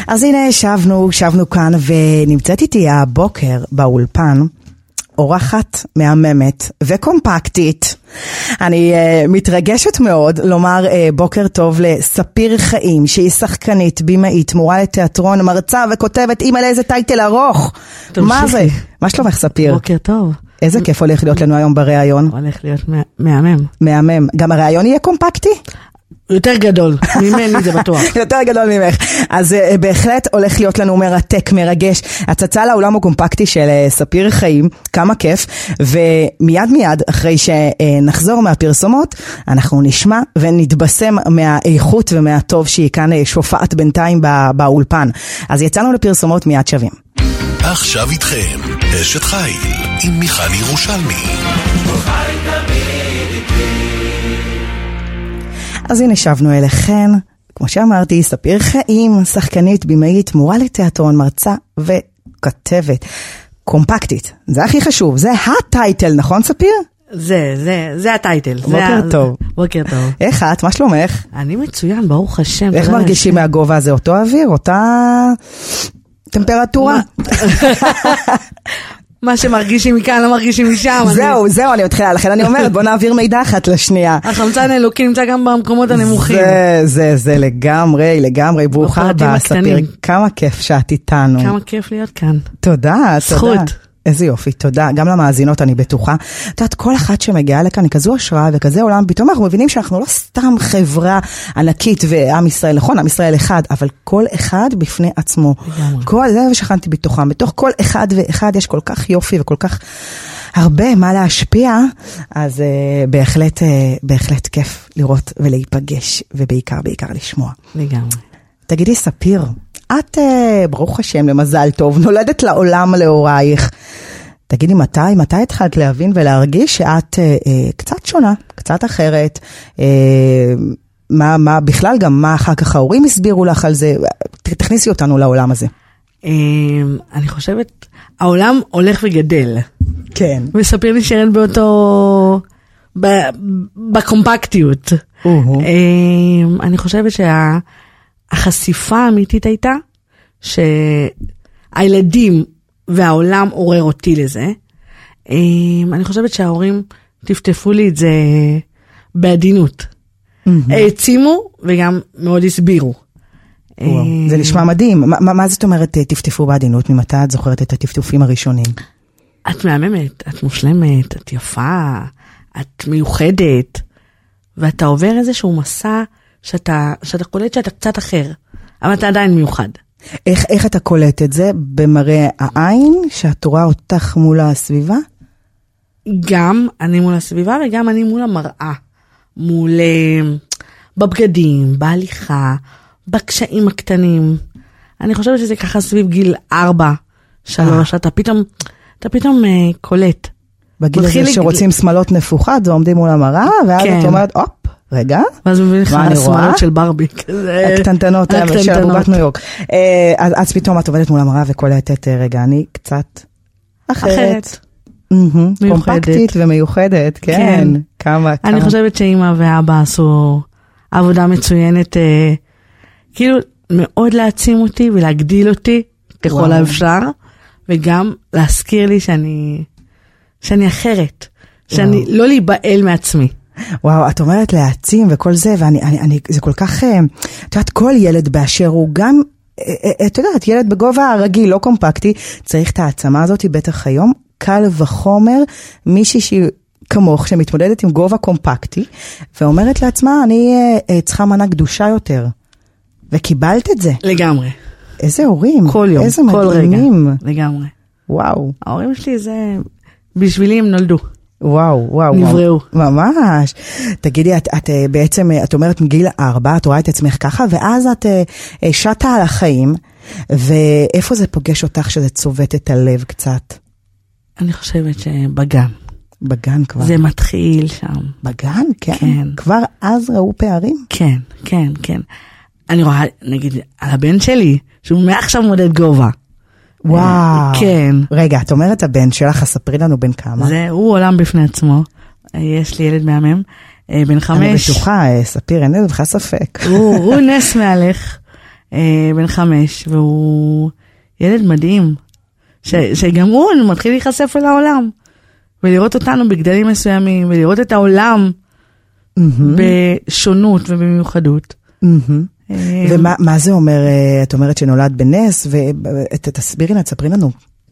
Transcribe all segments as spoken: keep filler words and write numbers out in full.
אז הנה, שבנו, שבנו כאן, ונמצאת איתי הבוקר באולפן, אורחת מהממת וקומפקטית. אני uh, מתרגשת מאוד לומר uh, בוקר טוב לספיר חיים, שהיא שחקנית, בימאית, מורה לתיאטרון, מרצה וכותבת, אימא לאיזה טייטל ארוך. מה זה? מה שלומך, ספיר? בוקר טוב. איזה כיף הולך להיות לנו היום בראיון. הולך להיות מהמם. מהמם. גם הראיון יהיה קומפקטי? יותר גדול, ממני זה בטוח. יותר גדול ממך. אז uh, בהחלט הולך להיות לנו מרתק, מרגש. הצצה לעולם הקומפקטי של uh, ספיר חיים, כמה כיף. ומיד מיד, אחרי שנחזור מהפרסומות, אנחנו נשמע ונתבשם מהאיכות ומהטוב שהיא כאן uh, שופעת בינתיים בא, באולפן. אז יצאנו לפרסומות מיד שווים. עכשיו איתכם, אשת חיל, עם מיכל ירושלמי. אז הנה שבנו אליכן, כמו שאמרתי, ספיר חיים, שחקנית, בימאית, מורה לתיאטרון, מרצה וכתבת. קומפקטית, זה הכי חשוב, זה הטייטל, נכון ספיר? זה, זה, זה הטייטל. בוקר זה, טוב. בוקר טוב. איך את? מה שלומך? אני מצוין, ברוך השם. איך מרגישים מהגובה הזה? אותו אוויר? אותה טמפרטורה? מה שמרגישים מכאן לא מרגישים משם. זהו, זהו, אני מתחילה, לכן אני אומרת, בוא נעביר מידע אחת לשנייה. החמצן האלוקי נמצא גם במקומות הנמוכים. זה, זה, זה לגמרי, לגמרי, ברוכה הבאה, ספיר, כמה כיף שאת איתנו. כמה כיף להיות כאן. תודה, תודה. זכות. איזה יופי, תודה. גם למאזינות אני בטוחה. את יודעת, כל אחת שמגיעה לכאן היא כזו השראה וכזה עולם, פתאום אנחנו מבינים שאנחנו לא סתם חברה ענקית ועם ישראל, נכון, עם ישראל אחד, אבל כל אחד בפני עצמו. כל זה ושכנתי בתוכם. בתוך כל אחד ואחד יש כל כך יופי וכל כך הרבה מה להשפיע, אז uh, בהחלט, uh, בהחלט כיף לראות ולהיפגש, ובעיקר, בעיקר לשמוע. לגמרי. תגידי, ספיר, את, ברוך השם, למזל טוב, נולדת לעולם לאורייך. תגידי, מתי, מתי התחלת להבין ולהרגיש שאת אה, אה, קצת שונה, קצת אחרת? אה, מה, מה, בכלל גם מה אחר כך ההורים הסבירו לך על זה? תכניסי אותנו לעולם הזה. אה, אני חושבת, העולם הולך וגדל. כן. וספיר נשארת באותו, ב, בקומפקטיות. אה, אני חושבת שה... החשיפה האמיתית הייתה שהילדים והעולם עורר אותי לזה. אני חושבת שההורים טפטפו לי את זה בעדינות. העצימו וגם מאוד הסבירו. זה נשמע מדהים. מה זאת אומרת טפטפו בעדינות? ממתי את זוכרת את הטפטופים הראשונים? את מהממת, את מושלמת, את יפה, את מיוחדת, ואתה עובר איזשהו מסע שאתה, שאתה קולט שאתה קצת אחר, אבל אתה עדיין מיוחד. איך, איך אתה קולט את זה? במראה העין, שאת רואה אותך מול הסביבה? גם אני מול הסביבה, וגם אני מול המראה. מול, בבגדים, בהליכה, בקשיים הקטנים. אני חושבת שזה ככה סביב גיל ארבע, שלוש, אתה פתאום, אתה פתאום uh, קולט. בגיל הזה שרוצים שמלות נפוחת, ועומדים מול המראה, ואז כן. את אומרת, אופ, רגע. ואז מבין לך השמלות של ברבי. הקטנטנות, של בובת ניו יורק. אז פתאום את עובדת מול המראה וקולטת, רגע, אני קצת אחרת. קומפקטית ומיוחדת, כן. כמה, אני חושבת שאמא ואבא עשו עבודה מצוינת, כאילו מאוד להעצים אותי ולהגדיל אותי, ככל האפשר, וגם להזכיר לי שאני, שאני אחרת, שאני לא להיבעל מעצמי. וואו, את אומרת להעצים וכל זה, ואני, אני, אני, זה כל כך, את יודעת, כל ילד באשר הוא גם, את יודעת, ילד בגובה הרגיל, לא קומפקטי, צריך את העצמה הזאת, בטח היום, קל וחומר, מישהי שהיא כמוך, שמתמודדת עם גובה קומפקטי, ואומרת לעצמה, אני צריכה מנה קדושה יותר. וקיבלת את זה. לגמרי. איזה הורים. כל יום, איזה כל מדהימים. רגע. לגמרי. וואו. ההורים שלי זה, בשבילי הם נולדו. וואו, וואו. נבראו. ממש. תגידי, את, את בעצם, את אומרת מגיל ארבע, את רואה את עצמך ככה, ואז את שטה על החיים, ואיפה זה פוגש אותך שזה צובט את הלב קצת? אני חושבת שבגן. בגן כבר. זה מתחיל שם. בגן? כן. כן. כבר אז ראו פערים? כן, כן, כן. אני רואה, נגיד, על הבן שלי, שהוא מעכשיו מודד גובה. וואו. כן. רגע, את אומרת הבן שלך, ספרי לנו בן כמה? זה, הוא עולם בפני עצמו. יש לי ילד מהמם, בן חמש. אני בטוחה, ספיר, אין לי לך ספק. הוא, הוא נס מהלך. בן חמש, והוא ילד מדהים, שגם הוא מתחיל להיחשף אל העולם, ולראות אותנו בגדלים מסוימים, ולראות את העולם בשונות ובמיוחדות. ומה זה אומר, את אומרת שנולד בנס, ותסבירי לה, תספרי לנו.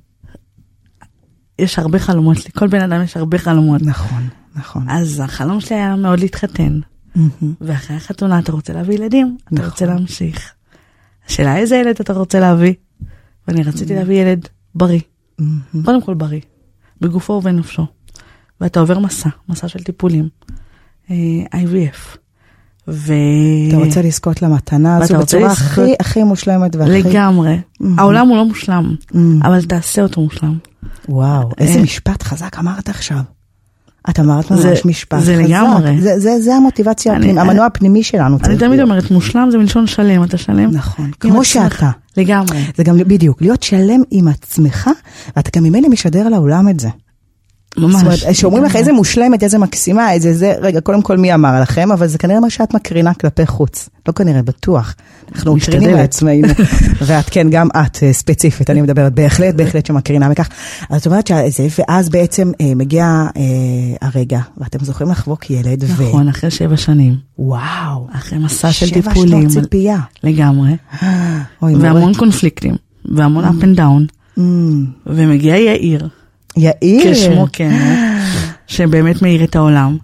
יש הרבה חלומות, לכל בן אדם יש הרבה חלומות. נכון, נכון. אז החלום שלי היה מאוד להתחתן, ואחרי החתונה אתה רוצה להביא ילדים, אתה רוצה להמשיך. השאלה איזה ילד אתה רוצה להביא, ואני רציתי להביא ילד בריא, קודם כל בריא, בגופו ובנפשו, ואתה עובר מסע, מסע של טיפולים, איי וי אף, ו... אתה רוצה לזכות למתנה הזו בצורה הכי הכי מושלמת והכי... לגמרי, העולם הוא לא מושלם, אבל תעשה אותו מושלם. וואו, איזה משפט חזק אמרת עכשיו. את אמרת ממש משפט חזק. זה לגמרי. זה המוטיבציה, המנוע הפנימי שלנו. אני תמיד אומרת, מושלם זה מלשון שלם, אתה שלם. נכון, כמו שאתה. לגמרי. זה גם בדיוק, להיות שלם עם עצמך, ואתה גם ממילא משדר לעולם את זה. ממש. זאת אומרת, שאומרים לך איזה מושלמת, איזה מקסימה, איזה זה, רגע, קודם כל מי אמר לכם, אבל זה כנראה מה שאת מקרינה כלפי חוץ. לא כנראה, בטוח. אנחנו מקרינים לעצמנו. ואת כן, גם את ספציפית, אני מדברת בהחלט, בהחלט שמקרינה מכך. אז את אומרת שזה, ואז בעצם מגיע הרגע, ואתם זוכרים לחבוק ילד. נכון, אחרי שבע שנים. וואו. אחרי מסע של טיפולים. שבע שנות ציפייה. לגמרי. והמון קונפליקטים, והמון up and down. ומגיע יאיר. יאיר. כשמו כן, שבאמת מאיר את העולם.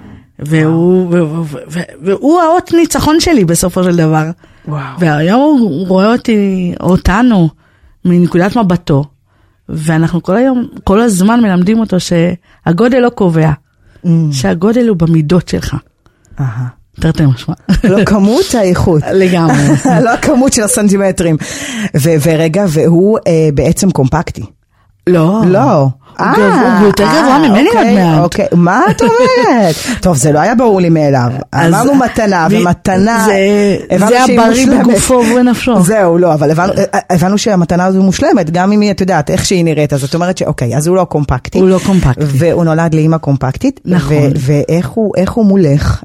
והוא, והוא האות ניצחון שלי בסופו של דבר. והיום הוא רואה אותי, אותנו, מנקודת מבטו. ואנחנו כל היום, כל הזמן מלמדים אותו שהגודל לא קובע. שהגודל הוא במידות שלך. אהה. תרתי משמע. לא כמות האיכות. לגמרי. לא הכמות של הסנטימטרים. ורגע, והוא בעצם קומפקטי. לא. לא. הוא יותר גבוה ממני עוד מעט. אוקיי, מה את אומרת? טוב, זה לא היה ברור לי מאליו. אמרנו מתנה, ומתנה... זה הבריא בגופו ובנפשו. זהו, לא, אבל הבנו שהמתנה הזו מושלמת, גם אם היא, את יודעת, איך שהיא נראית, אז את אומרת שאוקיי, אז הוא לא קומפקטי. הוא לא קומפקטי. והוא נולד לאמא קומפקטית. נכון. ואיך הוא מולך?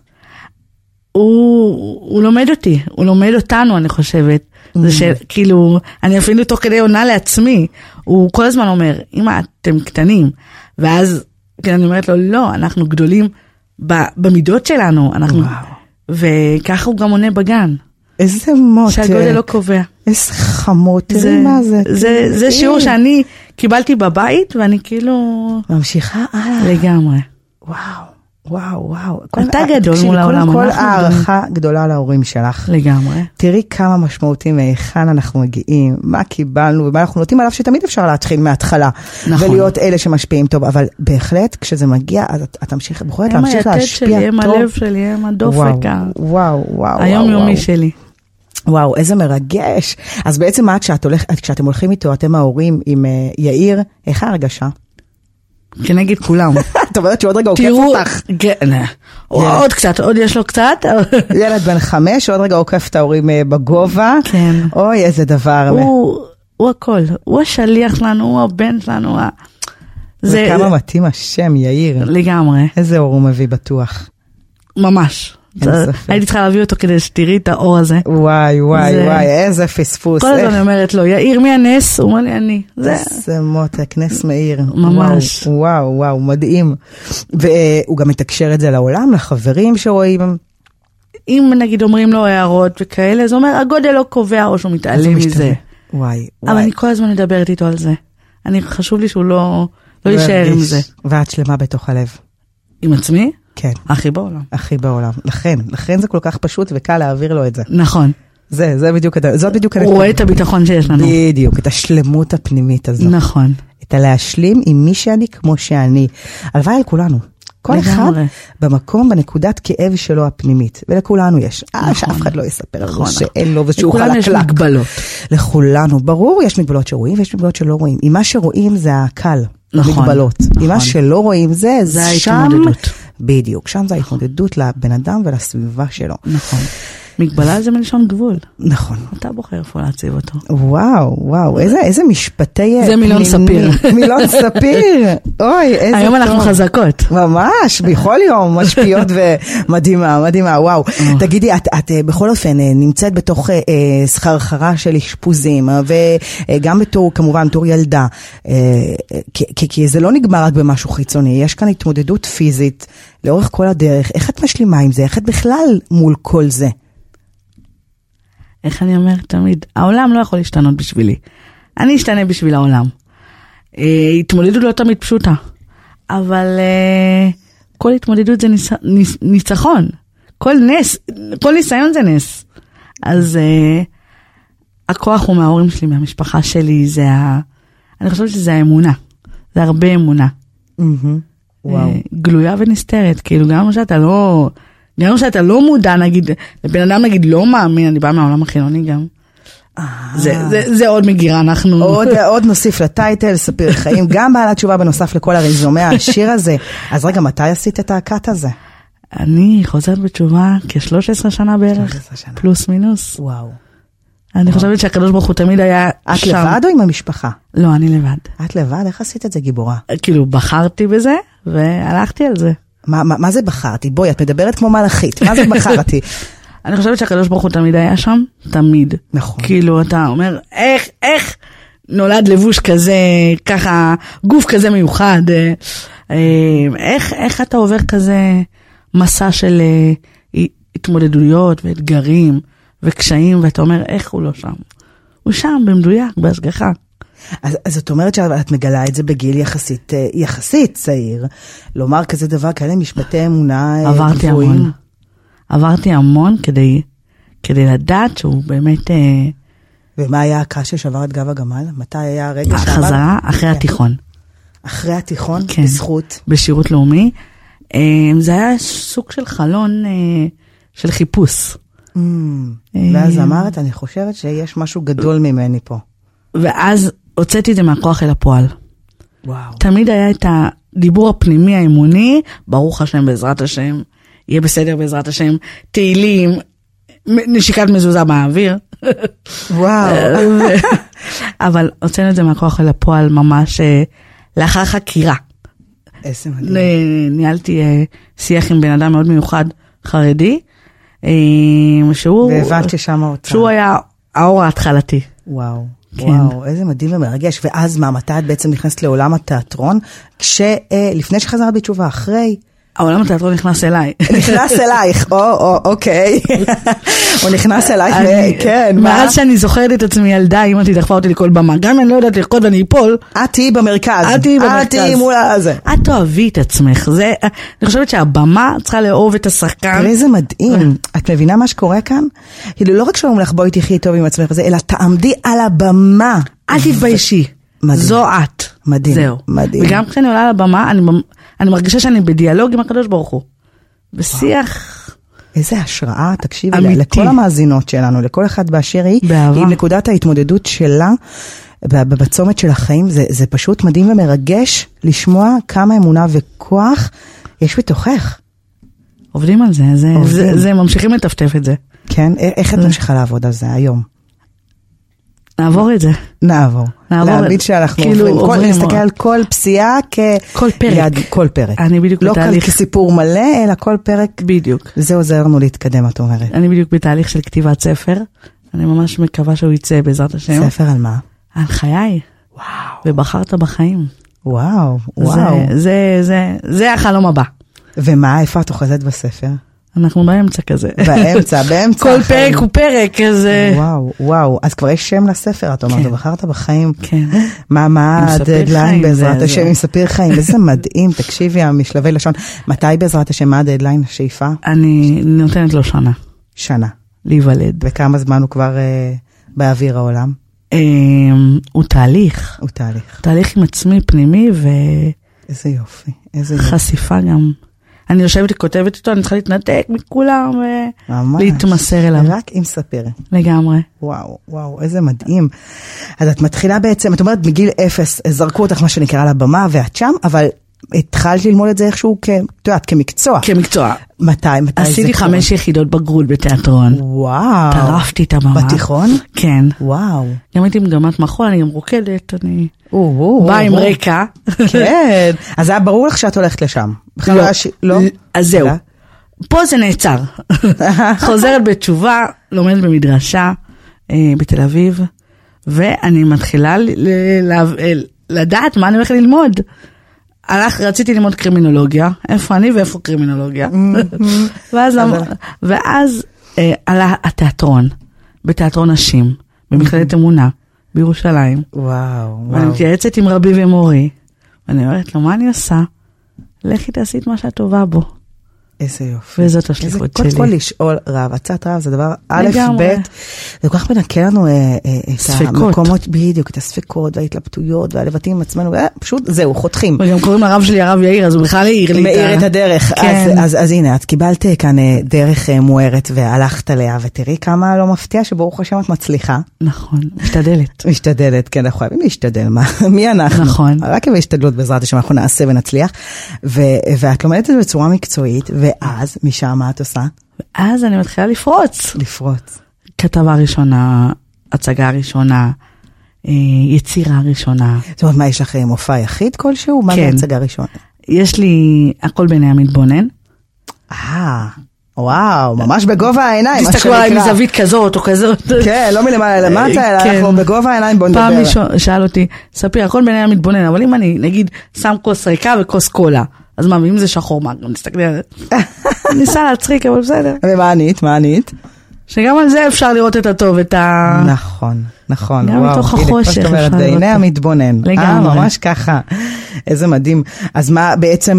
הוא לומד אותי, הוא לומד אותנו, אני חושבת. זה שכאילו, אני אפילו תוך כדי עונה לעצמי, הוא כל הזמן אומר, אמא, אתם קטנים, ואז אני אומרת לו, לא, אנחנו גדולים במידות שלנו, אנחנו, וככה הוא גם עונה בגן. איזה מותק. שהגודל לא קובע. איזה חמוד, תראי מה זה. זה שיעור שאני קיבלתי בבית, ואני כאילו... ממשיכה הלאה. לגמרי. וואו. וואו, וואו. אתה גדול מול העולם. כל הערכה גדולה להורים שלך. לגמרי. תראי כמה משמעותיים מהיכן אנחנו מגיעים, מה קיבלנו, ומה אנחנו נוטים עליו שתמיד אפשר להתחיל מההתחלה. נכון. ולהיות אלה שמשפיעים טוב, אבל בהחלט כשזה מגיע, אז את תמשיך, בוחרת להמשיך להשפיע טוב. הם הלב שלי, הם הדופק. וואו, וואו. היום יומי שלי. וואו, איזה מרגש. אז בעצם מה, כשאתם הולכים איתו, אתם ההורים עם יאיר, איך ההרגשה? כנגד כולם. את אומרת שעוד רגע עוקף אותך. עוד קצת, עוד יש לו קצת. ילד בן חמש, עוד רגע עוקף את ההורים בגובה. כן. אוי, איזה דבר. הוא הכל. הוא השליח שלנו, הוא הבן שלנו. וכמה מתאים השם, יאיר. לגמרי. איזה אור הוא מביא בטוח. ממש. הייתי צריכה להביא אותו כדי שתראי את האור הזה. וואי, וואי, וואי, איזה פספוס. כל הזמן אני אומרת לו, יאיר, מי הנס? הוא אומר לי, אני. זה מותק, נס מאיר. ממש. וואו, וואו, מדהים. והוא גם מתקשר את זה לעולם, לחברים שרואים. אם נגיד אומרים לו הערות וכאלה, זה אומר, הגודל לא קובע או שהוא מתעלם מזה. וואי, וואי. אבל אני כל הזמן מדברת איתו על זה. אני חשוב לי שהוא לא יישאר עם זה. ואת שלמה בתוך הלב. עם עצמי? כן. הכי בעולם. הכי בעולם. לכן, לכן זה כל כך פשוט וקל להעביר לו את זה. נכון. זה, זה בדיוק, זאת בדיוק. הוא רואה את הביטחון שיש לנו. בדיוק, את השלמות הפנימית הזאת. נכון. את הלהשלים עם מי שאני כמו שאני. הלוואי על כולנו. כל אחד במקום, בנקודת כאב שלו הפנימית. ולכולנו יש. אה, שאף אחד לא יספר על זה שאין לו ושהוא חלקלק. לכולנו יש מגבלות. לכולנו. ברור, יש מגבלות שרואים ויש מגבלות שלא רואים. עם מה שרואים זה הקל. מגבלות. עם מה שלא רואים זה, זה שם, בדיוק, שם זה ההתמודדות לבן אדם ולסביבה שלו. נכון. מגבלה זה מלשון גבול. נכון. אתה בוחר איפה להציב אותו. וואו, וואו, איזה, איזה משפטי... זה מילון ספיר. מילון ספיר. אוי, איזה טוב. היום אנחנו חזקות. ממש, בכל יום, משפיעות ומדהימה, מדהימה, וואו. תגידי, את, את בכל אופן נמצאת בתוך אה, סחרחרה של אשפוזים, וגם בתור, כמובן, תור ילדה, אה, כי, כי זה לא נגמר רק במשהו חיצוני, יש כאן התמודדות פיזית לאורך כל הדרך. איך את משלימה עם זה? איך את בכלל מול כל זה? איך אני אומרת תמיד? העולם לא יכול להשתנות בשבילי. אני אשתנה בשביל העולם. אה, התמודדות לא תמיד פשוטה. אבל אה, כל התמודדות זה ניצ... ניצ... ניצחון. כל נס, כל ניסיון זה נס. אז אה, הכוח הוא מההורים שלי, מהמשפחה שלי, זה ה... אני חושבת שזה האמונה. זה הרבה אמונה. Mm-hmm. וואו. גלויה ונסתרת, כאילו גם שאתה לא, גם שאתה לא מודע, נגיד, לבן אדם נגיד לא מאמין, אני באה מהעולם החילוני גם. זה, זה, זה עוד מגירה, אנחנו... עוד, עוד נוסיף לטייטל, ספיר חיים, גם בעלת תשובה בנוסף לכל הרזומה, השיר הזה. אז רגע, מתי עשית את הקאט הזה? אני חוזרת בתשובה כ-שלוש עשרה שנה בערך, פלוס מינוס. וואו. אני חושבת שהקדוש ברוך הוא תמיד היה את שם. לבד או עם המשפחה? לא, אני לבד. את לבד? איך עשית את זה, גיבורה? כאילו, בחרתי בזה, והלכתי על זה. מה, מה, מה זה בחרתי? בואי, את מדברת כמו מלאכית. מה זה בחרתי? אני חושבת שהקדוש ברוך הוא תמיד היה שם, תמיד. נכון. כאילו, אתה אומר, איך, איך נולד לבוש כזה, ככה, גוף כזה מיוחד, איך, איך אתה עובר כזה מסע של התמודדויות ואתגרים, וקשיים, ואתה אומר, איך הוא לא שם? הוא שם, במדויק, בהשגחה. אז, אז זאת אומרת שאת מגלה את זה בגיל יחסית, יחסית צעיר, לומר כזה דבר, כאלה משפטי אמונה גבוהים. עברתי המון. עברתי המון כדי, כדי לדעת שהוא באמת... ומה היה הקש ששבר את גב הגמל? מתי היה הרגע שעבר? החזרה אחרי התיכון. אחרי התיכון? כן. בזכות? בשירות לאומי. זה היה סוג של חלון של חיפוש. ואז אמרת, אני חושבת שיש משהו גדול ממני פה. ואז הוצאתי את זה מהכוח אל הפועל. וואו. תמיד היה את הדיבור הפנימי האמוני, ברוך השם בעזרת השם, יהיה בסדר בעזרת השם, תהילים, נשיקת מזוזה באוויר. וואו. אבל הוצאנו את זה מהכוח אל הפועל ממש לאחר חקירה. איזה מדהים. ניהלתי שיח עם בן אדם מאוד מיוחד חרדי, שהוא... והבנת ששם ההוצאה. שהוא היה האור ההתחלתי. וואו. וואו, איזה מדהים ומרגש. ואז מה, מתי את בעצם נכנסת לעולם התיאטרון? כשלפני שחזרת בתשובה, אחרי... העולם התיאטרון נכנס אליי. נכנס אלייך, או, או, אוקיי. הוא נכנס אלייך, כן. מאז שאני זוכרת את עצמי ילדה, אמא אותי דחפה אותי לכל במה. גם אני לא יודעת לרקוד ואני אפול. את תהיי במרכז. את תהיי במרכז. את תהיי מול הזה. את תאהבי את עצמך. אני חושבת שהבמה צריכה לאהוב את השחקן. תראי, זה מדהים. את מבינה מה שקורה כאן? כאילו, לא רק שאומרים לך, בואי תחי טוב עם עצמך וזה, אלא תעמדי על הבמה. אל תתביישי. זו את. מדהים. זהו. מדהים. וגם כשאני עולה על הבמה, אני אני מרגישה שאני בדיאלוג עם הקדוש ברוך הוא. בשיח... איזה השראה, תקשיבי, לכל המאזינות שלנו, לכל אחד באשר היא, עם נקודת ההתמודדות שלה, בצומת של החיים, זה, זה פשוט מדהים ומרגש לשמוע כמה אמונה וכוח יש בתוכך. עובדים על זה, זה, זה, זה ממשיכים לטפטף את זה. כן, איך את ממשיכה לעבוד על זה היום? נעבור את זה. נעבור. להביט שאנחנו עוברים. להסתכל על כל פסיעה כ... כל פרק. כל פרק. אני בדיוק בתהליך. לא כסיפור מלא, אלא כל פרק. בדיוק. זה עוזר לנו להתקדם, את אומרת. אני בדיוק בתהליך של כתיבת ספר. אני ממש מקווה שהוא יצא בעזרת השם. ספר על מה? על חיי. וואו. ובחרת בחיים. וואו, וואו. זה, זה, זה החלום הבא. ומה, איפה את אוחזת בספר? אנחנו באמצע כזה. באמצע, באמצע. כל פרק הוא פרק כזה. וואו, וואו. אז כבר יש שם לספר, את אומרת, בחרת בחיים. כן. מה, מה הדדליין בעזרת השם עם ספיר חיים? איזה מדהים, תקשיבי, המשלבי לשון. מתי בעזרת השם, מה הדדליין, השאיפה? אני נותנת לו שנה. שנה. להיוולד. וכמה זמן הוא כבר באוויר העולם? הוא תהליך. הוא תהליך. תהליך עם עצמי פנימי ו... איזה יופי, איזה יופי. חשיפה גם. אני יושבת וכותבת איתו, אני צריכה להתנתק מכולם ולהתמסר אליו. רק עם ספיר. לגמרי. וואו, וואו, איזה מדהים. אז את מתחילה בעצם, את אומרת, מגיל אפס, זרקו אותך מה שנקרא לבמה, ואת שם, אבל התחלת ללמוד את זה איכשהו, את יודעת, כמקצוע. כמקצוע. מתי, מתי זה עשיתי קורה? חמש יחידות בגרות בתיאטרון. וואו. טרפתי את הבמה. בתיכון? כן. וואו. גם הייתי מגמת מחול, אני גם רוקדת, אני או, באה עם רקע. כן. אז היה ברור לך שאת הולכת לשם. לא. לא? אז זהו. פה זה נעצר. חוזרת בתשובה, לומדת במדרשה בתל אביב, ואני מתחילה לדעת מה אני הולכת ללמוד. הלך, רציתי ללמוד קרימינולוגיה, איפה אני ואיפה קרימינולוגיה. ואז, ואז אה, עלה התיאטרון, בתיאטרון נשים, במכללת אמונה, בירושלים. וואו, ואני וואו. מתייעצת עם רבי ומורי, ואני אומרת לו, מה אני עושה? לכי תעשי את מה שאת טובה בו. איזה יופי. וזאת השליחות קודם שלי. כל לשאול רב, הצעת רב זה דבר א', לגמרי. ב', זה כל כך מנקה לנו אה, אה, את ספקות. המקומות, בדיוק, את הספקות וההתלבטויות והלבטים עם עצמנו, אה, פשוט זהו, חותכים. וגם קוראים לרב שלי הרב יאיר, אז הוא בכלל העיר לי מאיר את הדרך. כן. אז, אז, אז הנה, את קיבלת כאן אה, דרך אה, מוארת והלכת עליה, ותראי כמה לא מפתיע שברוך השם את מצליחה. נכון, משתדלת. משתדלת, כן, אנחנו חייבים להשתדל, מה, מי אנחנו? נכון. רק עם ההשתדלות בעזרת השם, אנחנו נעשה ונצליח, ו, ואת לומדת את זה בצורה מקצועית, ואז משם מה את עושה? ואז אני מתחילה לפרוץ. לפרוץ. כתבה ראשונה, הצגה ראשונה, יצירה ראשונה. זאת אומרת, מה, יש לך מופע יחיד כלשהו? מה כן. זה הצגה ראשונה? יש לי הכל בעיני המתבונן. אה, וואו, ממש בגובה העיניים. מה תסתכלו עליי שנקרא. מזווית כזאת או כזאת. כן, לא מלמעלה למטה, אלא כן. אנחנו בגובה העיניים, בוא נדבר. פעם מישהו שאל אותי, ספיר, הכל בעיני המתבונן, אבל אם אני, נגיד, שם כוס ריקה וכוס קולה, אז מה, ואם זה שחור, מה, גם נסתכלי על זה. ניסה להצחיק, אבל בסדר. ומה ענית? מה ענית? שגם על זה אפשר לראות את הטוב, את ה... נכון, נכון. גם מתוך החושך אפשר לראות. בעיני המתבונן. לגמרי. אה, ממש ככה. איזה מדהים. אז מה בעצם...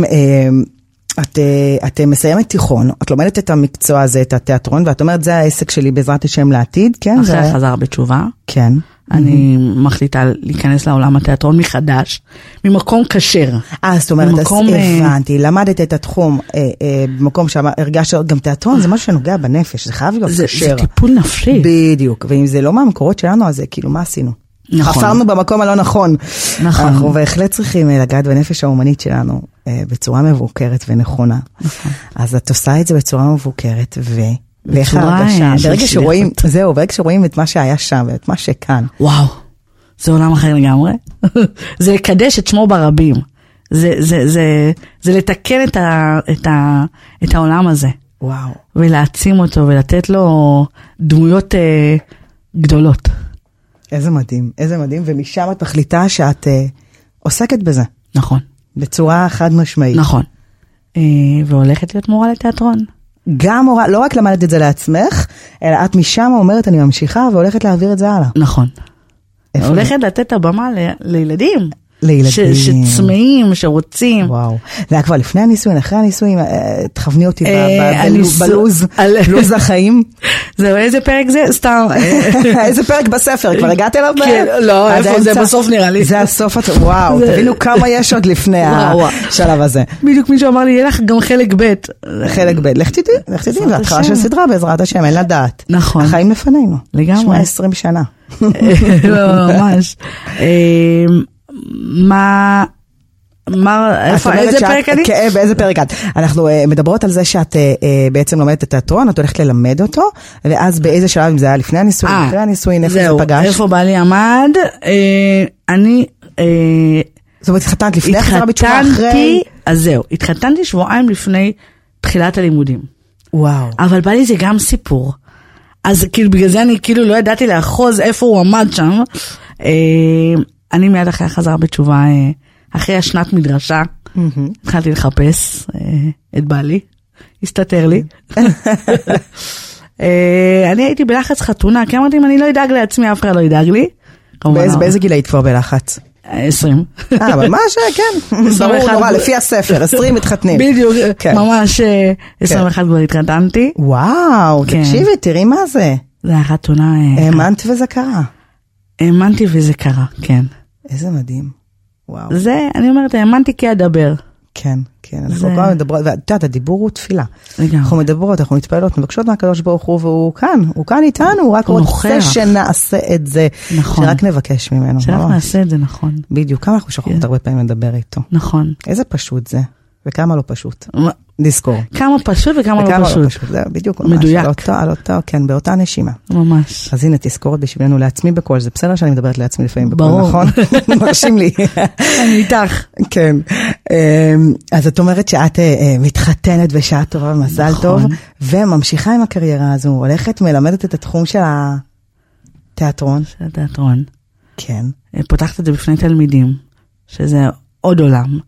את, את מסיימת תיכון, את לומדת את המקצוע הזה, את התיאטרון, ואת אומרת, זה העסק שלי בעזרת השם לעתיד, כן? אחרי זה... החזרה בתשובה. כן. אני מחליטה להיכנס לעולם התיאטרון מחדש, ממקום כשר. אה, זאת אומרת, ממקום, אז הבנתי, למדת את התחום, אה, אה, במקום שהרגשת גם תיאטרון, זה משהו שנוגע בנפש, זה חייב להיות זה, כשר. זה טיפול נפשי. בדיוק, ואם זה לא מהמקורות שלנו, אז זה כאילו, מה עשינו? נכון. חפרנו במקום הלא נכון. נכון. אנחנו בהחלט צריכים לגעת בנפש האומנית שלנו, בצורה מבוקרת ונכונה. נכון. אז את עושה את זה בצורה מבוקרת, ו... ואיך בצורה ההרגשה? של ברגע שרואים, שליחות. זהו, ברגע שרואים את מה שהיה שם, ואת מה שכאן. וואו, זה עולם אחר לגמרי. זה לקדש את שמו ברבים. זה, זה, זה, זה לתקן את ה, את ה, את העולם הזה. וואו. ולהעצים אותו, ולתת לו דמויות אה, גדולות. איזה מדהים, איזה מדהים, ומשם את מחליטה שאת אה, עוסקת בזה. נכון. בצורה חד משמעית. נכון. אה, והולכת להיות מורה לתיאטרון. גם מורה, לא רק למדת את זה לעצמך, אלא את משם אומרת, אני ממשיכה, והולכת להעביר את זה הלאה. נכון. איפה הולכת לתת את הבמה ל, לילדים. לילדים. ש, שצמאים, שרוצים. וואו. זה היה כבר לפני הניסויים, אחרי הניסויים, אה, תכווני אותי ב- אה, ב- הניסו- בלוז, על- לוז החיים. זהו, איזה פרק זה? סתם. איזה פרק בספר, כבר הגעת אליו? כן, לא, אז איפה זה? האמצע- בסוף נראה לי. זה הסוף, את- וואו, תבינו כמה יש עוד לפני וואו, וואו. השלב הזה. בדיוק מישהו אמר לי, יהיה לך גם חלק ב'. חלק ב', לך תדעי, לך תדעי, בעזרת זה התחלה השם. של סדרה בעזרת השם, אין לדעת. נכון. החיים לפנינו. לגמרי. שמונה עשרים שנה. לא, ממש. אה, מה... מה, איפה, איזה פרק אני? כן, באיזה פרק את? אנחנו uh, מדברות על זה שאת uh, uh, בעצם לומדת את התיאטרון, את הולכת ללמד אותו, ואז באיזה שלב, אם זה היה לפני הניסוי, אה, אחרי הניסוי, איפה זה זהו, פגש? איפה בעלי עמד? אה, אני... אה, זאת אומרת, התחתנת לפני החזרה בתשובה אחרי? התחתנתי, אז זהו, התחתנתי שבועיים לפני תחילת הלימודים. וואו. אבל בא לי זה גם סיפור. אז כאילו בגלל זה אני כאילו לא ידעתי לאחוז איפה הוא עמד שם. אה, אני מיד אחרי החזרה בתשובה, אה, אחרי השנת מדרשה, התחלתי לחפש אה, את בעלי, הסתתר לי. אה, אני הייתי בלחץ חתונה, כי אמרתי אם אני לא אדאג לעצמי, אף אחד לא ידאג לי. כמובן, באיזה- לא. באיזה גיל היית כבר בלחץ? עשרים. אה, ממש, כן. ברור, נורא, לפי הספר, עשרים מתחתנים. בדיוק, כן. ממש אה, עשרים ואחת כבר התחתנתי. וואו, כן. תקשיבי, תראי מה זה. זה היה חתונה. אה, האמנת וזה קרה. האמנתי וזה קרה, כן. איזה מדהים. וואו. זה, אני אומרת, האמנתי כי אדבר. כן, כן, אנחנו כבר מדברות, ואת יודעת, הדיבור הוא תפילה. לגמרי. אנחנו מדברות, אנחנו מתפעלות, מבקשות מהקדוש ברוך הוא, והוא כאן, הוא כאן איתנו, הוא רק רוצה שנעשה את זה. נכון. שרק נבקש ממנו. שרק נעשה את זה, נכון. בדיוק, כמה אנחנו שוכחות הרבה פעמים לדבר איתו. נכון. איזה פשוט זה, וכמה לא פשוט. נזכור. כמה פשוט וכמה לא פשוט. זה בדיוק. מדויק. על אותו, על אותו, כן, באותה נשימה. ממש. אז הנה, תזכורת בשבילנו לעצמי בכל, זה בסדר שאני מדברת לעצמי לפעמים בכל, ברור. נכון? מרשים לי. אני איתך. כן. אז את אומרת שאת מתחתנת בשעה טובה ומזל טוב, וממשיכה עם הקריירה הזו, הולכת מלמדת את התחום של התיאטרון. של התיאטרון. כן. פותחת את זה בפני תלמידים, שזה עוד עולם.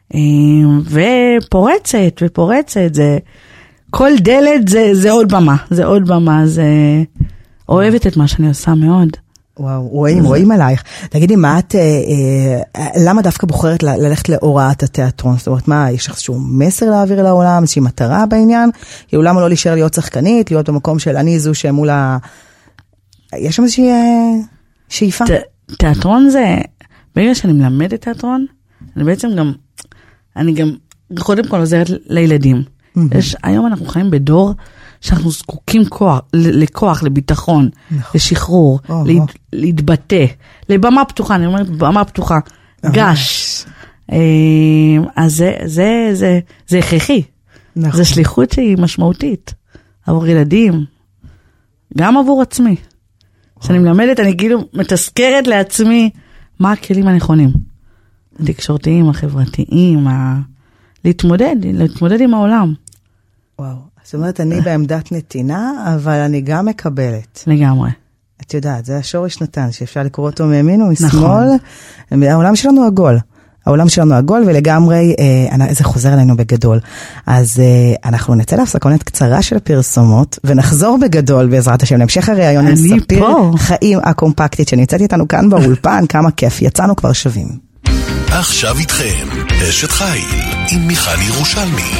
ופורצת, ופורצת, זה, כל דלת זה, זה עוד במה, זה עוד במה, זה, אוהבת את מה שאני עושה מאוד. וואו, רואים, רואים עלייך. תגידי, מה את, למה דווקא בוחרת ללכת להוראת התיאטרון? זאת אומרת, מה, יש לך איזשהו מסר להעביר לעולם, איזושהי מטרה בעניין? כאילו, למה לא להישאר להיות שחקנית, להיות במקום של אני זו שמול ה... יש שם איזושהי שאיפה? תיאטרון זה, ברגע שאני מלמדת תיאטרון, אני בעצם גם, אני גם קודם כל עוזרת לילדים. יש, היום אנחנו חיים בדור שאנחנו זקוקים כוח, לכוח, לביטחון, לשחרור, להתבטא, לבמה פתוחה, אני אומרת, במה פתוחה, גש. אז זה, זה, זה, זה הכרחי. זה שליחות שהיא משמעותית. עבור ילדים, גם עבור עצמי. כשאני מלמדת, אני כאילו מתזכרת לעצמי מה הכלים הנכונים. התקשורתיים, החברתיים, ה... להתמודד, להתמודד עם העולם. וואו, זאת אומרת, אני בעמדת נתינה, אבל אני גם מקבלת. לגמרי. את יודעת, זה השורש נתן, שאפשר לקרוא אותו מימין ומשמאל. נכון. העולם שלנו עגול. העולם שלנו עגול, ולגמרי, אה, זה חוזר אלינו בגדול. אז אה, אנחנו נצא להפסקונת קצרה של פרסומות, ונחזור בגדול בעזרת השם, להמשך הראיון עם ספיר חיים הקומפקטית, שנמצאת איתנו כאן באולפן, כמה כיף, יצאנו כבר שווים. עכשיו איתכם, אשת חיל, עם מיכל ירושלמי.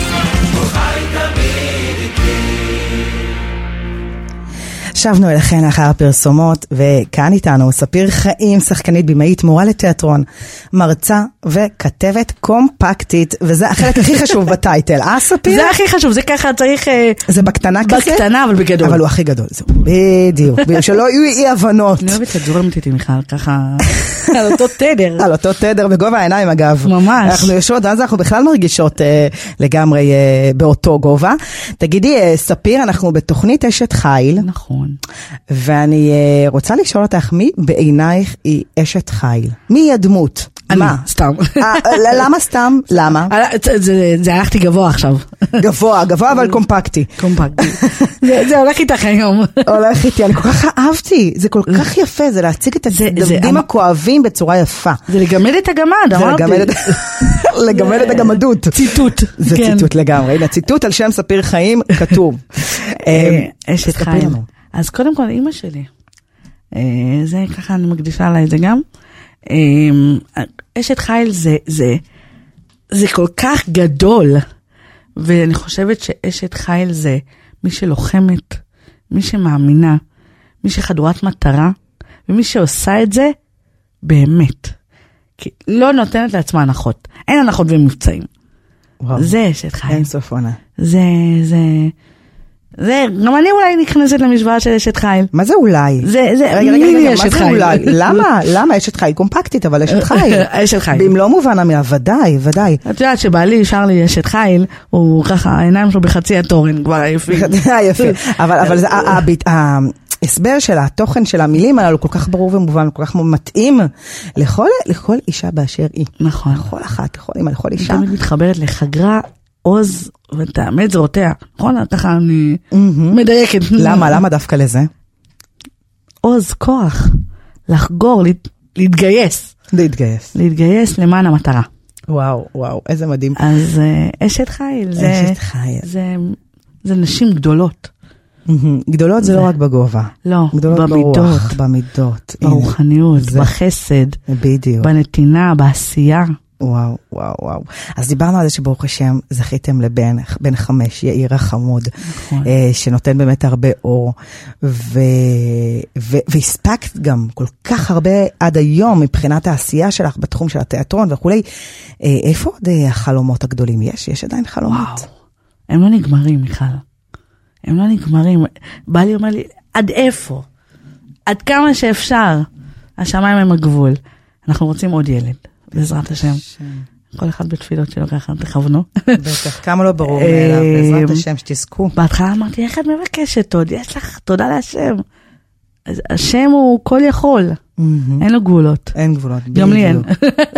שבנו אליכן לאחר הפרסומות, וכאן איתנו ספיר חיים, שחקנית בימאית, מורה לתיאטרון, מרצה וכתבת קומפקטית, וזה החלק הכי חשוב בטייטל, אה ספיר? זה הכי חשוב, זה ככה צריך... זה בקטנה כזה? בקטנה, אבל בגדול. אבל הוא הכי גדול, זהו, בדיוק, שלא יהיו אי הבנות. אני אוהבת את זורמת איתי מיכל, ככה... על אותו תדר. על אותו תדר, בגובה העיניים אגב. ממש. אנחנו יושבות, אז אנחנו בכלל מרגישות אה, לגמרי אה, באותו גובה. תגידי, אה, ספיר, אנחנו בתוכנית אשת חיל. נכון. ואני אה, רוצה לשאול אותך, מי בעינייך היא אשת חיל? מי היא הדמות? אני, מה? סתם. אה, למה סתם? למה? זה, זה, זה הלכתי גבוה עכשיו. גבוה, גבוה אבל קומפקטי. קומפקטי. זה, זה הולך איתך היום. הולך איתי, אני כל כך אהבתי. זה כל כך יפה, זה להציג את הדברים הכואבים בצורה יפה. זה לגמד את הגמד, אמרתי. זה לגמד את הגמדות. ציטוט. זה ציטוט לגמרי. הנה, ציטוט על שם ספיר חיים כתוב. אשת חיים. אז קודם כל, אמא שלי. זה ככה, אני מקדישה עליי את זה גם. אשת חיל זה, זה, זה כל כך גדול. ואני חושבת שאשת חיל זה מי שלוחמת, מי שמאמינה, מי שחדורת מטרה, ומי שעושה את זה באמת. כי לא נותנת לעצמה הנחות. אין הנחות ומבצעים. וואו. זה אשת חיל. אין סוף עונה. זה, זה, זה, גם אני אולי נכנסת למשוואה של אשת חיל. מה זה אולי? זה, זה, רגע, רגע, רגע, מה זה אולי? למה? למה אשת חיל? קומפקטית, אבל אשת חיל. אשת חיל. במלוא מובן המילה, ודאי, ודאי. את יודעת שבעלי שר לי אשת חיל, הוא ככה, העיניים שלו בחצי התורן, כבר עייפים. יפה. אבל, אבל זה, ההסבר של התוכן של המילים האלו כל כך ברור ומובן, כל כך מתאים לכל, לכל אישה באשר היא. נכון. לכל אחת, לכל אימא, לכל אישה. תמיד מתחברת לחגרה, עוז ותאמת זרועותיה. נכון? ככה אני מדייקת. למה? למה דווקא לזה? עוז, כוח, לחגור, להתגייס. להתגייס. להתגייס למען המטרה. וואו, וואו, איזה מדהים. אז אשת חיל, זה, אשת חיל. זה, זה נשים גדולות. גדולות זה לא רק בגובה. לא, במידות. במידות. ברוחניות, בחסד. בדיוק. בנתינה, בעשייה. וואו, וואו, וואו. אז דיברנו על זה שברוך השם זכיתם לבן, בן חמש, יאיר החמוד, נכון. שנותן באמת הרבה אור, ו, ו, והספקת גם כל כך הרבה עד היום מבחינת העשייה שלך בתחום של התיאטרון וכולי. איפה עוד החלומות הגדולים יש? יש עדיין חלומות? וואו, הם לא נגמרים, מיכל. הם לא נגמרים. בא לי אומר לי, עד איפה? עד כמה שאפשר. השמיים הם הגבול. אנחנו רוצים עוד ילד. בעזרת השם. כל אחד בתפילות שלו ככה, תכוונו. בטח, כמה לא ברור מאליו, בעזרת השם שתזכו. בהתחלה אמרתי, איך את מבקשת עוד? יש לך, תודה להשם. השם הוא כל יכול. אין לו גבולות. אין גבולות. גם לי אין.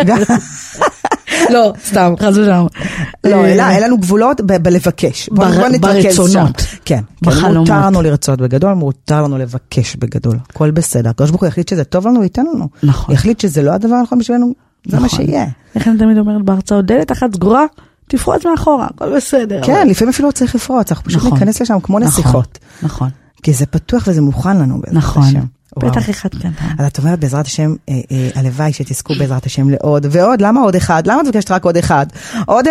לא, סתם, חזו שם. לא, אין לנו גבולות בלבקש. ברצונות. כן, מותר לנו לרצות בגדול, מותר לנו לבקש בגדול. הכל בסדר. הקדוש ברוך הוא יחליט שזה טוב לנו, ייתן לנו. נכון. יחליט שזה לא הדבר הנכון בשבילנו, זה מה שיהיה. איך אני תמיד אומרת בהרצאות, דלת אחת סגורה, תפרוץ מאחורה, הכל בסדר. כן, לפעמים אפילו צריך לפרוץ, אנחנו פשוט ניכנס לשם כמו נסיכות. נכון. כי זה פתוח וזה מוכן לנו בעזרת השם. נכון. בטח אחד כאן. אז את אומרת בעזרת השם, הלוואי שתזכו בעזרת השם לעוד, ועוד, למה עוד אחד? למה את מבקשת רק עוד אחד? עוד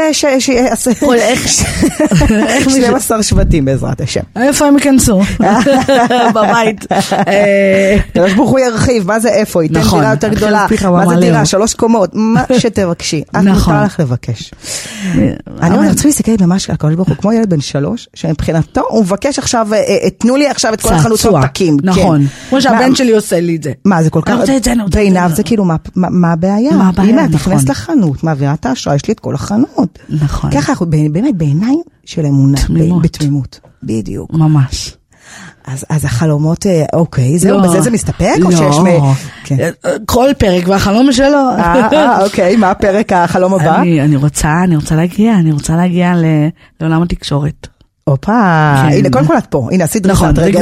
שנים עשר שבטים בעזרת השם. איפה הם ייכנסו? בבית. הקדוש ברוך הוא ירחיב, מה זה איפה? ייתן דירה יותר גדולה, מה זה דירה? שלוש קומות, מה שתבקשי. את מותר לך לבקש. אני אומרת, צריכים להסתכל ממש הקדוש ברוך הוא, כמו ילד בן שלוש, שמבחינתו הוא מבקש עכשיו, תנו לי עכשיו את כל החנות עותקים. נכון. כמו שהבן שלי עושה לי את זה. מה, זה כל כך... בעיניו זה כאילו, מה הבעיה? מה הבעיה, נכון. אם את תכנס לחנות, מעבירה את האשראי, יש לי את כל החנות. נכון. ככה, באמת, בעיניים של אמונה. בתמימות. בדיוק. ממש. אז החלומות, אוקיי, זהו, בזה זה מסתפק? לא. כל פרק והחלום שלו. אה, אוקיי, מה הפרק, החלום הבא? אני רוצה, אני רוצה להגיע, אני רוצה להגיע לעולם התקשורת. אופה, הנה, קודם כל את פה, הנה, עשית דריסת רגל.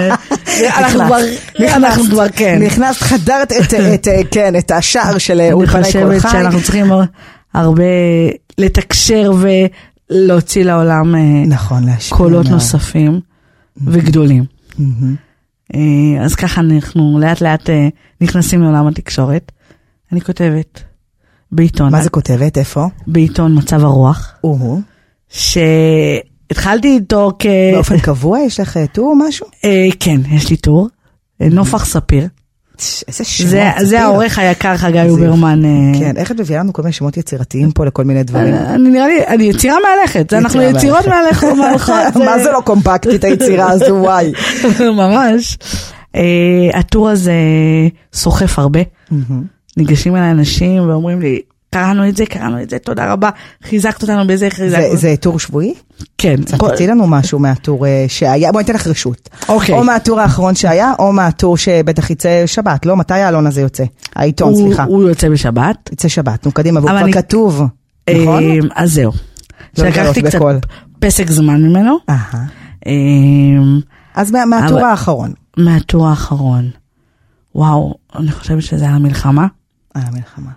אנחנו כבר, כן. נכנסת, חדרת את, כן, את השער של אולפני כל חי. אני חושבת שאנחנו צריכים הרבה לתקשר ולהוציא לעולם קולות נוספים וגדולים. אז ככה אנחנו לאט לאט נכנסים לעולם התקשורת. אני כותבת בעיתון. מה זה כותבת? איפה? בעיתון מצב הרוח. ש... התחלתי איתו כ... באופן קבוע? יש לך טור או משהו? כן, יש לי טור. נופח ספיר. איזה שמות ספיר. זה העורך היקר חגי אוברמן. כן, איך את מביאה לנו כל מיני שמות יצירתיים פה לכל מיני דברים? אני נראה לי, אני יצירה מהלכת. אנחנו יצירות מהלכת. מה זה לא קומפקטית היצירה הזו, וואי. ממש. הטור הזה סוחף הרבה. ניגשים אליי אנשים ואומרים לי, קראנו את זה, קראנו את זה, תודה רבה, חיזקת אותנו בזה, חיזקת. זה טור שבועי? כן. צטטי לנו משהו מהטור שהיה, בואי ניתן לך רשות. אוקיי. או מהטור האחרון שהיה, או מהטור שבטח יצא שבת, לא? מתי העלון הזה יוצא? העיתון, סליחה. הוא יוצא בשבת. יצא שבת, נו קדימה, והוא כבר כתוב, נכון? אז זהו. שלקחתי קצת פסק זמן ממנו. אז מהטור האחרון. מהטור האחרון. וואו, אני חושבת שזה היה המלחמה. היה המלחמה.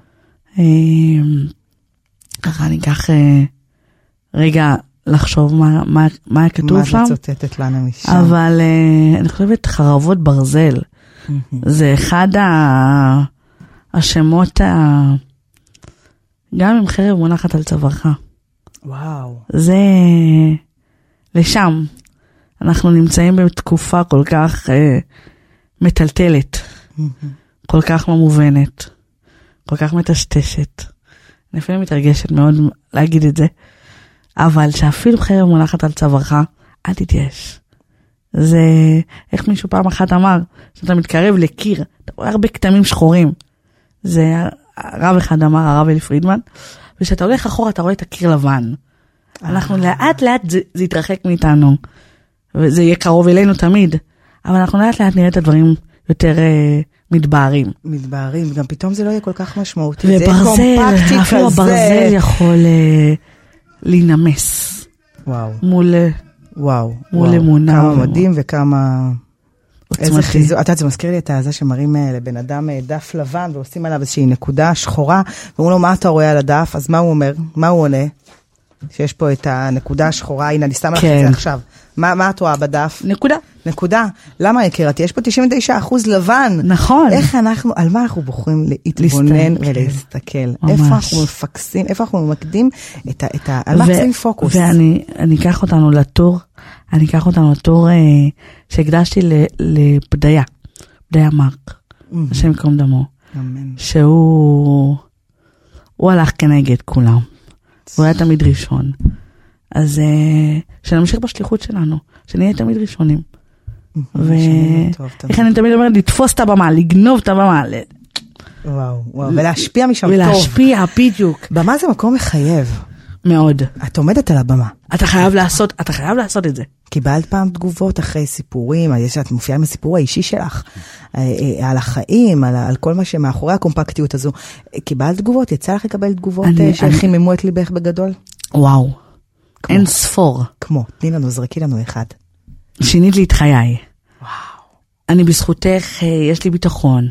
ככה אני אקח רגע לחשוב מה היה כתוב שם. מה מצוטטת לנו משם. אבל אני חושבת חרבות ברזל. זה אחד השמות, גם עם חרב מונחת על צווארך. וואו. זה לשם. אנחנו נמצאים בתקופה כל כך מטלטלת. כל כך לא מובנת. כל כך מטשטשת. אני אפילו מתרגשת מאוד להגיד את זה. אבל שאפילו חרב מונחת על צווארך, אל תתייאש. זה, איך מישהו פעם אחת אמר, שאתה מתקרב לקיר, אתה רואה הרבה כתמים שחורים. זה הרב אחד אמר, הרב אלי פרידמן, ושאתה הולך אחורה, אתה רואה את הקיר לבן. אנחנו לאט לאט, זה, זה יתרחק מאיתנו. וזה יהיה קרוב אלינו תמיד. אבל אנחנו לאט לאט נראה את הדברים יותר... מתבהרים. מתבהרים, גם פתאום זה לא יהיה כל כך משמעותי. וברזל, אפילו הברזל יכול להינמס. וואו. מול, וואו. מול אמונה. כמה מדהים וכמה... איזה חיזוק. אתה, זה מזכיר לי את הזה שמראים לבן אדם דף לבן, ועושים עליו איזושהי נקודה שחורה, ואומרים לו, מה אתה רואה על הדף? אז מה הוא אומר? מה הוא עונה? שיש פה את הנקודה השחורה, הנה, אני שמה לך את זה עכשיו. מה, מה את רואה בדף? נקודה. נקודה. למה יקירתי? יש פה תשעים ותשעה אחוז לבן. נכון. איך אנחנו, על מה אנחנו בוחרים להתבונן ולהסתכל? איפה אנחנו מפקסים, איפה אנחנו ממקדים את ה, את ה, על מה עושים פוקוס? ואני, אני אקח אותנו לטור, אני אקח אותנו לטור שהקדשתי לפדיה, פדיה מרק, השם יקום דמו. אמן. שהוא, הוא הלך כנגד כולם. הוא היה תמיד ראשון. אז שנמשיך בשליחות שלנו, שנהיה תמיד ראשונים. ואיך אני תמיד אומרת, לתפוס את הבמה, לגנוב את הבמה. וואו, וואו, ולהשפיע משם טוב. ולהשפיע, בדיוק. במה זה מקום מחייב. מאוד. את עומדת על הבמה. אתה חייב לעשות, אתה חייב לעשות את זה. קיבלת פעם תגובות אחרי סיפורים, את מופיעה עם הסיפור האישי שלך, על החיים, על, על כל מה שמאחורי הקומפקטיות הזו. קיבלת תגובות? יצא לך לקבל תגובות שחיממו את ליבך בגדול? וואו. אין ספור. כמו, תני לנו, זרקי לנו אחד. שינית לי את חיי. וואו. אני בזכותך, יש לי ביטחון.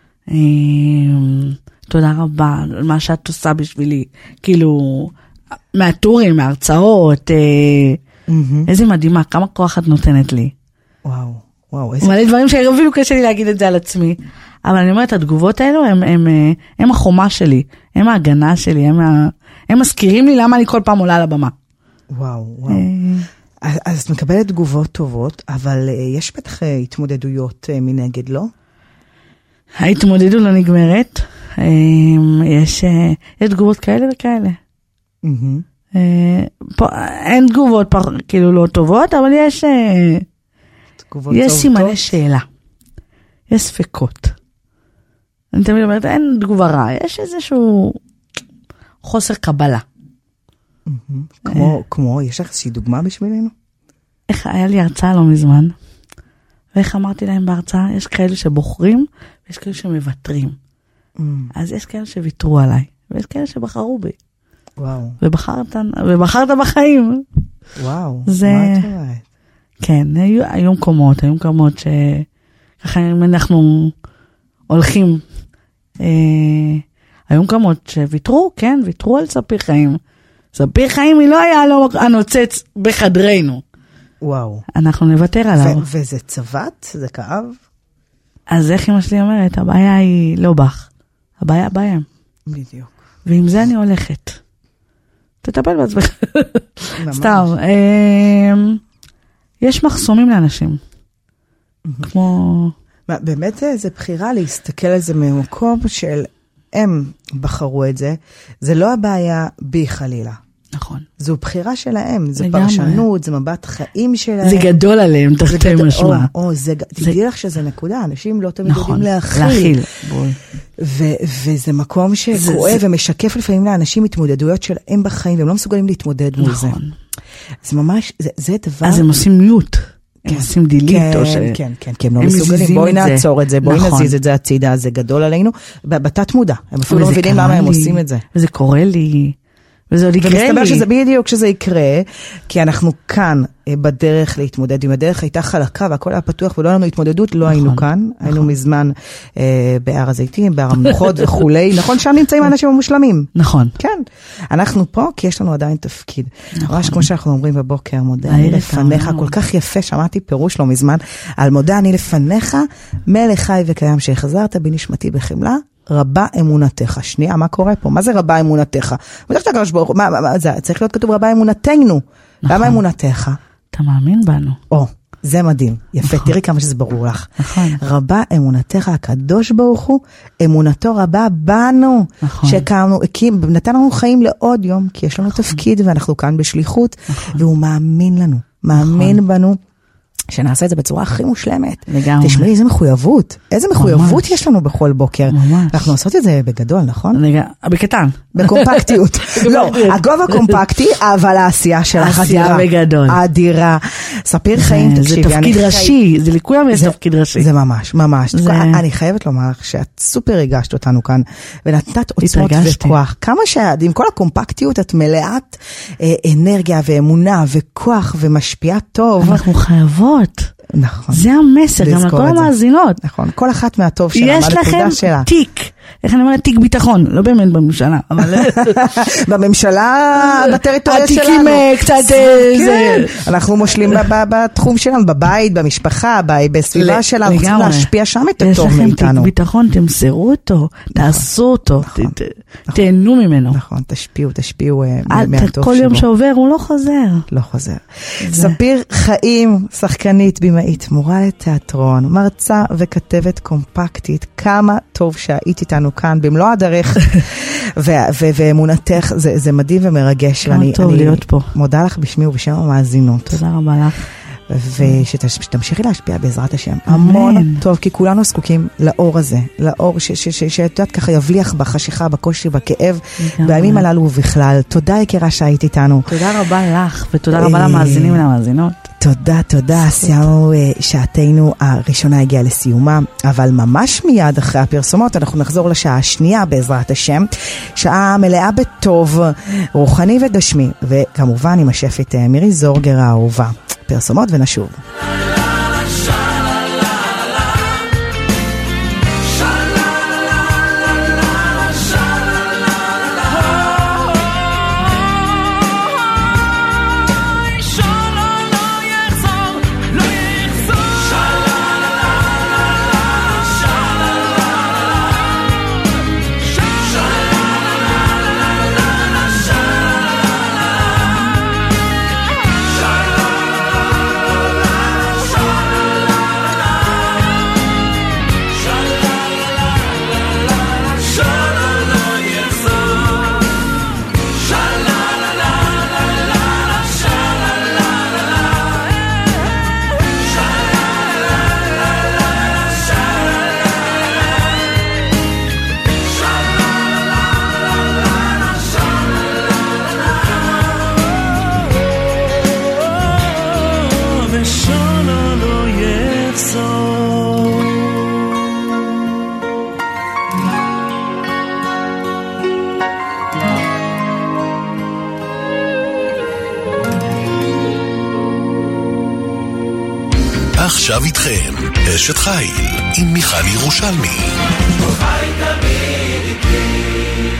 תודה רבה על מה שאת עושה בשבילי. כאילו, מהטורים, מההרצאות, איזה מדהימה, כמה כוח את נותנת לי. וואו, וואו. מלא דברים שאפילו קשה לי להגיד את זה על עצמי. אבל אני אומרת, התגובות האלו הם, הם, הם החומה שלי, הם ההגנה שלי, הם, הם מזכירים לי למה אני כל פעם עולה על הבמה. וואו, וואו. אז את מקבלת תגובות טובות, אבל יש בטח התמודדויות מנגד, לא? ההתמודדות לא נגמרת. יש, יש תגובות כאלה וכאלה. פה, אין תגובות כאילו לא טובות, אבל יש, יש סימני שאלה. יש ספקות. אני תמיד אומרת, אין תגובה רע, יש איזשהו חוסר קבלה. כמו, כמו, יש לך איזושהי דוגמה בשבילנו? איך היה לי הרצאה לא מזמן, ואיך אמרתי להם בהרצאה, יש כאלה שבוחרים, ויש כאלה שמוותרים. אז יש כאלה שוויתרו עליי, ויש כאלה שבחרו בי. וואו. ובחרת, ובחרת בחיים. וואו, זה, מה את אומרת? כן, היו, היו מקומות, היו מקומות שככה אם אנחנו הולכים, אה, היו מקומות שוויתרו, כן, ויתרו על ספיר חיים. ספיר חיים היא לא היה לו הנוצץ בחדרנו. וואו. אנחנו נוותר עליו. ו- וזה צוות? זה כאב? אז איך אמא שלי אומרת, הבעיה היא לא בך, הבעיה בהם. בדיוק. ועם זה אני הולכת. תטפל בעצמך. ממש. סתם. יש מחסומים לאנשים. כמו... באמת זה בחירה להסתכל על זה ממקום של הם בחרו את זה. זה לא הבעיה בי חלילה. נכון. זו בחירה שלהם, זה פרשנות, זה מבט חיים שלהם. זה גדול עליהם, תחתי משמע. או, או, זה, תדעי לך שזה נקודה, אנשים לא תמיד יודעים להכיל. להכיל. וזה מקום שכואב ומשקף לפעמים לאנשים התמודדויות שלהם בחיים, והם לא מסוגלים להתמודד מול זה. זה ממש, זה דבר... אז הם עושים מיוט. הם עושים דילית או ש... כן, כן, כן, הם לא מסוגלים. בואי נעצור את זה, בואי נזיז את זה הצידה, זה גדול עלינו. בתת מודע, הם אפילו לא מבינים למה הם עושים את זה. וזה קורה לי... וזה עוד יקרה לי. ומסתבר שזה בדיוק שזה יקרה, כי אנחנו כאן בדרך להתמודד. אם הדרך הייתה חלקה והכל היה פתוח ולא לנו התמודדות, לא היינו כאן. היינו מזמן בהר הזיתים, בהר המנוחות וכולי. נכון, שם נמצאים האנשים המושלמים. נכון. כן. אנחנו פה כי יש לנו עדיין תפקיד. ממש כמו שאנחנו אומרים בבוקר, מודה אני לפניך, כל כך יפה, שמעתי פירוש לא מזמן, על מודה אני לפניך, מלך חי וקיים שהחזרת בנשמתי בחמלה, רבה אמונתך. שנייה, מה קורה פה? מה זה רבה אמונתך? בטח שהקדוש ברוך הוא, מה, מה, זה צריך להיות כתוב רבה אמונתנו. נכון. למה אמונתך? אתה מאמין בנו. או, זה מדהים. יפה, נכון. תראי כמה שזה ברור לך. נכון. רבה אמונתך, הקדוש ברוך הוא, אמונתו רבה בנו. נכון. שקמנו, נתן לנו חיים לעוד יום, כי יש לנו נכון. תפקיד ואנחנו כאן בשליחות, נכון. והוא מאמין לנו, מאמין נכון. בנו. שנעשה את זה בצורה הכי מושלמת. לגמרי. תשמעי, איזה מחויבות. איזה מחויבות יש לנו בכל בוקר. ממש. אנחנו עושות את זה בגדול, נכון? לגמרי. בקטן. בקומפקטיות. לא, הגובה קומפקטי, אבל העשייה שלך אדירה. עשייה בגדול. אדירה. ספיר חיים, תקשיבי. זה תפקיד ראשי. זה לכולם יש תפקיד ראשי. זה ממש, ממש. אני חייבת לומר לך שאת סופר הגשת אותנו כאן, ונתת עוצמות וכוח. כמה שעד, עם כל הקומפקטיות, את מלאת אנרגיה ואמונה וכוח ומשפיעה טוב. אנחנו חייבות. נכון. זה המסר, גם לכל המאזינות. נכון, כל אחת מהטוב שלה, יש לכם תיק, איך אני אומרת, תיק ביטחון, לא באמת בממשלה, אבל... בממשלה, בטריטוריה שלנו. התיקים קצת... כן, אנחנו מושלים בתחום שלנו, בבית, במשפחה, בסביבה שלנו, צריכים להשפיע שם את הטוב מאיתנו. יש לכם תיק ביטחון, תמסרו אותו, תעשו אותו, תהנו ממנו. נכון, תשפיעו, תשפיעו מהטוב כל יום שעובר הוא לא חוזר. לא חוזר. ספיר חיים, שחקנית, בימאית, מורה לתיאטרון, מרצה וכתבת קומפקטית, כמה טוב שהיית איתנו כאן במלוא הדרך ואמונתך, זה מדהים ומרגש. כמה טוב להיות פה. מודה לך בשמי ובשם המאזינות. תודה רבה לך. ושתמשיכי להשפיע בעזרת השם. המון טוב, כי כולנו זקוקים לאור הזה, לאור שאת יודעת ככה יבליח בחשיכה, בקושי, בכאב, בימים הללו ובכלל. תודה יקרה שהיית איתנו. תודה רבה לך, ותודה רבה למאזינים ולמאזינות. תודה, תודה. סיימנו, שעתנו הראשונה הגיעה לסיומה, אבל ממש מיד אחרי הפרסומות אנחנו נחזור לשעה השנייה בעזרת השם, שעה מלאה בטוב, רוחני וגשמי, וכמובן עם השפית מירי זורגר האהובה. פרסומות ונשוב. עכשיו איתכם, אשת חיל, עם מיכל ירושלמי. חי תמיד איתי